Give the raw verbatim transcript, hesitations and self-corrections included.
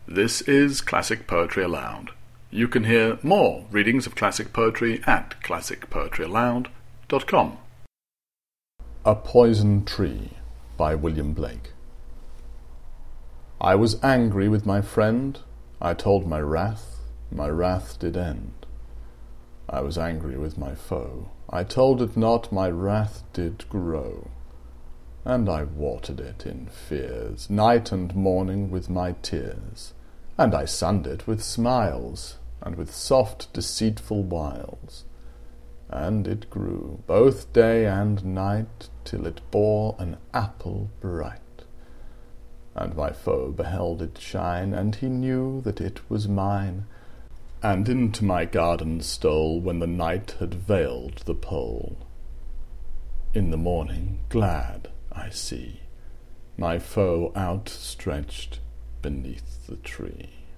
This is Classic Poetry Aloud. You can hear more readings of classic poetry at classic poetry aloud dot com. A Poison Tree by William Blake. I was angry with my friend, I told my wrath, my wrath did end. I was angry with my foe, I told it not, my wrath did grow. And I watered it in fears, night and morning with my tears, and I sunned it with smiles, and with soft deceitful wiles. And it grew both day and night, till it bore an apple bright. And my foe beheld it shine, and he knew that it was mine, and into my garden stole, when the night had veiled the pole. In the morning, glad, I see my foe outstretched beneath the tree.